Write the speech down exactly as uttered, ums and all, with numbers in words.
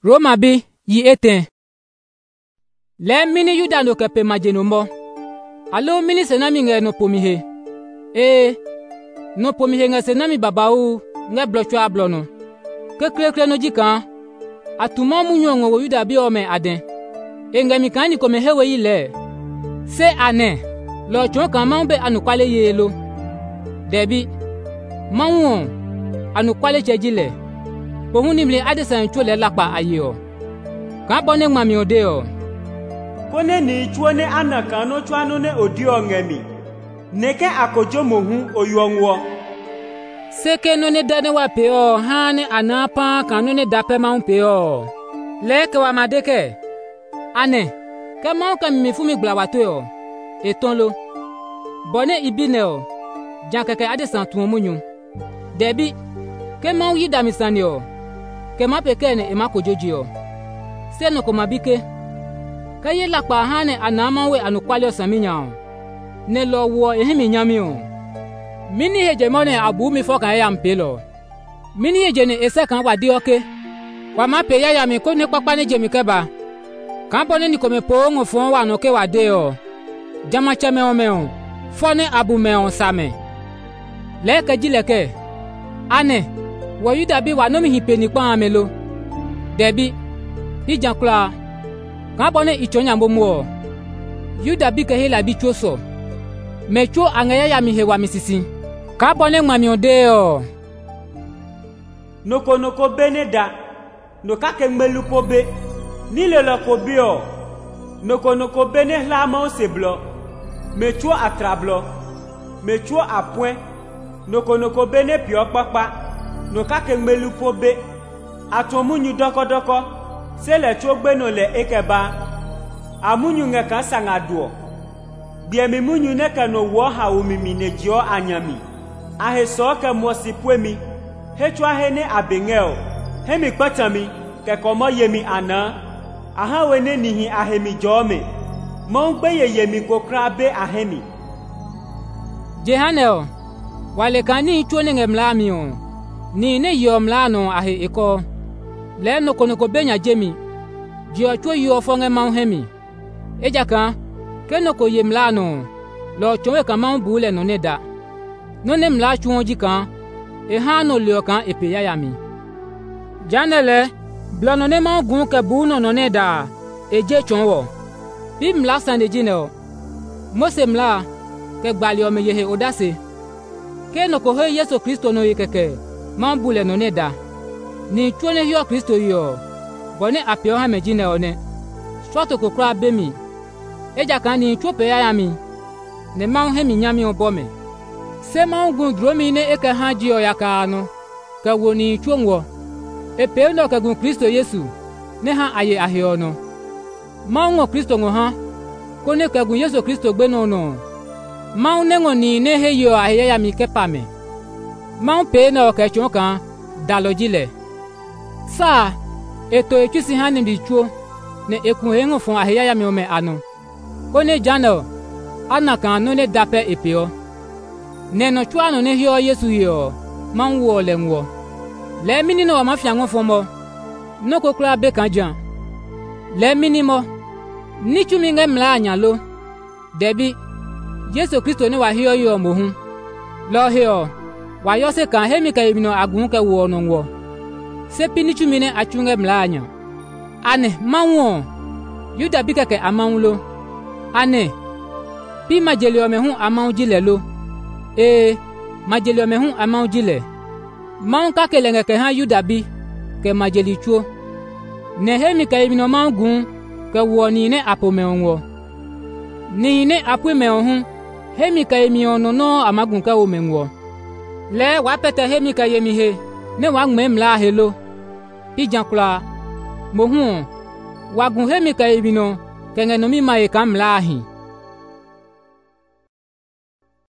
Roma bi yi eten. Le mini yuda no kepe majenombo. Alo mini senami nge no pomihe. E no pomihe nge senami babau nge blochwa blono. Ke kre kre no jikan. Atuma munyo ngo yuda bi ome aden. E nge mikani kome hewe yile. Se ane. Lo chon kan maunbe anukwale yelo. Debi. Maunwon. Anukwale chejile. Pohuni mle adesan chole lakpa ayo. Kan bone ngmami odeo. Kone ni chuone anaka no chuano ne odio ngemi. Neke akojo mohu oyonwo. Seke no ne dane wa peo hane anapa kanu ne dape maun peo. Leke wa madeke. Ane. Ke maun ka mifumi gblawatu yo. Etonlo. Bone ibineo. Jankeke adesan tuomunyu. Debi. Ke maun yida misani yo. Ke ma pekene e ma kojoji yo. Se no ko mabike. Ke ye lakpa hane anamawe anukwale osaminya. Ne lo wo ehimi nyami o. Mini heje mone abu mi fokan ya mpelo. Mini heje ne ese kan wadi oke. Wa ma pe ya ya mi ko ne papa ne jemi keba. Kan bone ni ko me po ngo fon wa no ke wade o. Jama cheme o me o. Fone abu me on same. Le ke jileke. Ane. Wo yuda bi wa no mi hipe ni pa amelo. Debi. Bi jankula. Kan bone ichonya mbomo. Yuda bi ke hela bi choso. Mecho angaya ya mi hewa misisi. Kan bone ngmami odeo. Noko noko beneda. Noka ke ngmelupo be. Ni le lo ko bi o. Noko noko bene la ma o se blo. Mecho atrablo. Mecho apwen. Noko noko bene pio papa. Noka ke ngmelupo be. Atomunyu doko doko. Se le chogbe no le ekeba. Amunyu nge kan sangaduo. Biemi munyu ne ke no wo ha omimi ne jio anyami. Ahe so ke mosi pwemi. He chwa he ne abengeo. He mi kpatami ke komo yemi ana. Aha we ne nihi ahe mi jome. Mo gbe ye yemi kokra be ahe mi. Jehaneo. Wale kani chone nge mlami o. Ni ne yo mlano ahe eko. Le no kono ko benya jemi. Jio chwo yo fonge maun hemi. Eja kan. Ke no ko ye mlano. Lo chonwe kan maun bule no ne da. No ne mla chwo ji kan. E ha no leo kan epe ya yami. Janele. Blano ne maun gun ke bu no no ne da. Eje chonwo. Bi mla sande jineo. Mose mla. Ke gbali o me yehe odase. Ke no ko he Yesu Kristo no yekeke. Maun bule no ne da. Ni chone hiyo Kristo yo. Bone apio ha mejine one. Swato ko kra bemi. Eja kan ni chope ya yami. Ne maun he mi nyami obome. Se maun gun dromi ne eke haji o yaka no. Ka woni chonwo. E pe no ka gun Kristo Yesu. Ne ha aye ahio no. Maun o Kristo ngo ha. Ko ne ka gun Yesu Kristo gbe no no. Maun ne ngo ni ne he yo aye ya mi kepame. Maun pe no ka chon kan dalojile. Sa eto echusi hani mbichuo ne ekun hengo fon aheya ya mi ome anu. Kone jano anaka anu ne dape epeo. Ne no chua anu ne hiyo Yesu hiyo manwo le nwo. Le mini no mafia ngo fomo. No kokura be kanjan. Le mini mo ni chumi nge mla anyalo. Debi Yesu Kristo ne wa hiyo yo mohu. Lo hiyo wa yose kan hemi ka ibino agun ke wo no nwo. Se pini chumine achunge mlanya. Ane, manwo. Yuda bikake amaunlo. Ane. Pi majeli omehu amaunjile lo. E, majeli omehu amaunjile. Maun kake lenge ha yuda bi. Ke majeli chuo. Nehemi ka ibino maungun. Ke woni ne apome onwo. Ni ne apwe me ohun. Hemi ka emi ono no amagun ka omenwo. Le wapete hemi ka yemi he. Ne wangme mla helo. Pijankula mohun wagun hemi ka ibino kenge no mi ma e kam lahi.